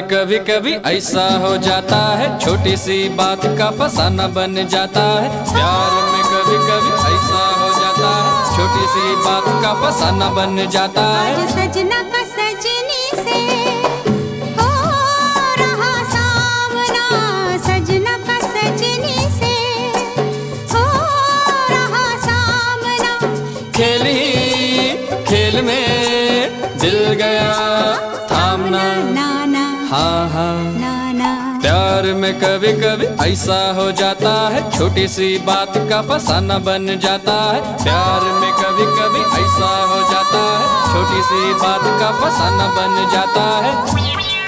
कभी कभी ऐसा हो जाता है, छोटी सी बात का फसाना बन जाता है। प्यार में कभी कभी ऐसा हो जाता है, छोटी सी बात का फसाना बन जाता है। आज सजना का सजनी से हो रहा सामना, सजना का सजनी से हो रहा सामना। खेल में दिल गया थामना, नाना हाँ हाँ नाना। प्यार में कभी कभी ऐसा हो जाता है, छोटी सी बात का फसाना बन जाता है। प्यार में कभी कभी ऐसा हो जाता है, छोटी सी बात का फसाना बन जाता है।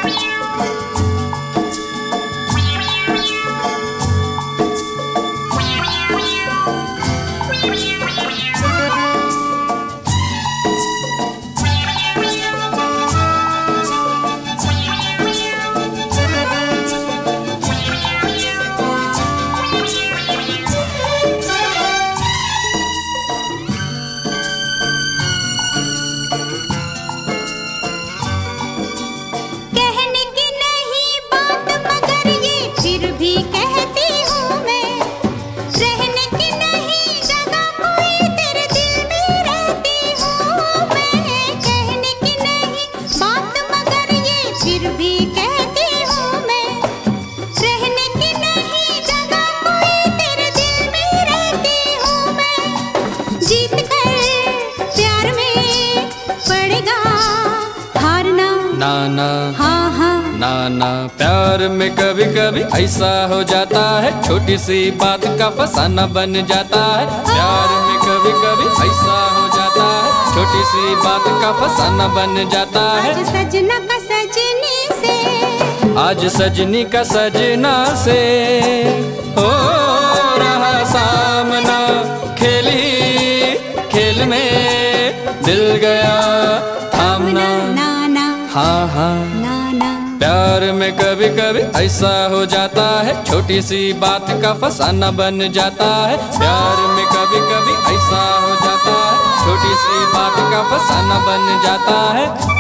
फिर भी कहती हूँ मैं, रहने की नहीं जगह कोई तेरे दिल में रहती हूँ मैं। कहने की नहीं बात मगर ये फिर भी कहती हूँ मैं, रहने की नहीं जगह कोई तेरे दिल में रहती हूँ मैं। जीत कर प्यार में पड़ेगा हारना, नाना हाँ हाँ नाना। प्यार में कभी कभी ऐसा हो जाता है, छोटी सी बात का फसाना बन जाता है। प्यार में कभी कभी ऐसा हो जाता है, छोटी सी बात का फसाना बन जाता है। आज सजना का सजनी से, आज सजनी का सजना से हो रहा सामना। खेल में दिल गया थामना, नाना हाँ हाँ नाना। प्यार में कभी कभी ऐसा हो जाता है, छोटी सी बात का फसाना बन जाता है। प्यार में कभी कभी ऐसा हो जाता है, छोटी सी बात का फसाना बन जाता है।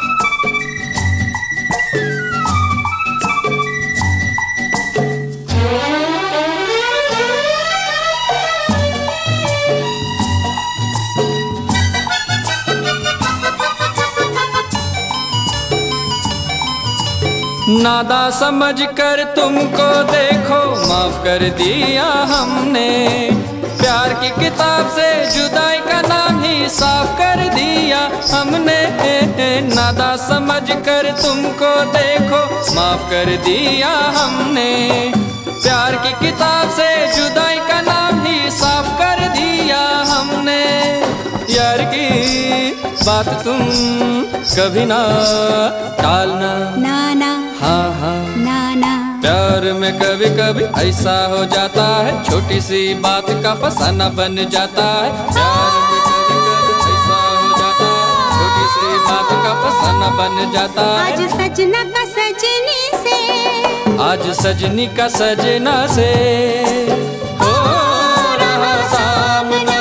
नादा समझ कर तुमको देखो, माफ कर दिया हमने। प्यार की किताब से जुदाई का नाम ही साफ कर दिया हमने। नादा समझ कर तुमको देखो, माफ कर दिया हमने। प्यार की किताब से जुदाई का नाम ही साफ कर दिया हमने। यार की बात तुम कभी ना टालना, नाना हाँ हाँ नाना। प्यार में कभी कभी ऐसा हो जाता है, छोटी सी बात का फसाना बन जाता है। प्यार में कभी कभी ऐसा हो जाता है, छोटी सी बात का फसाना बन जाता है। आज सजना का सजनी से, आज सजनी का सजना से हो रहा सामना।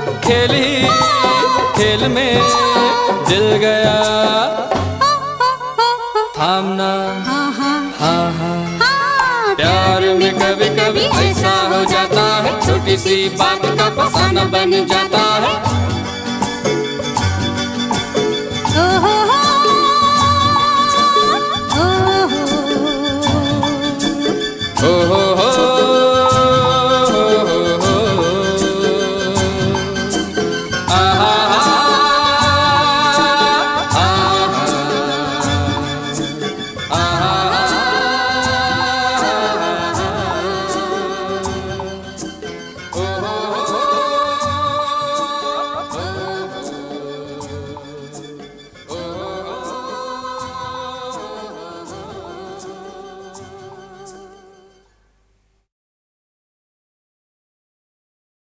खेल में दिल गया थामना, हाँ हाँ हाँ हाँ हाँ। प्यार में कभी कभी ऐसा हो जाता है, छोटी सी बात का फसाना बन जाता है। ओ हो हो ओ हो ओ हो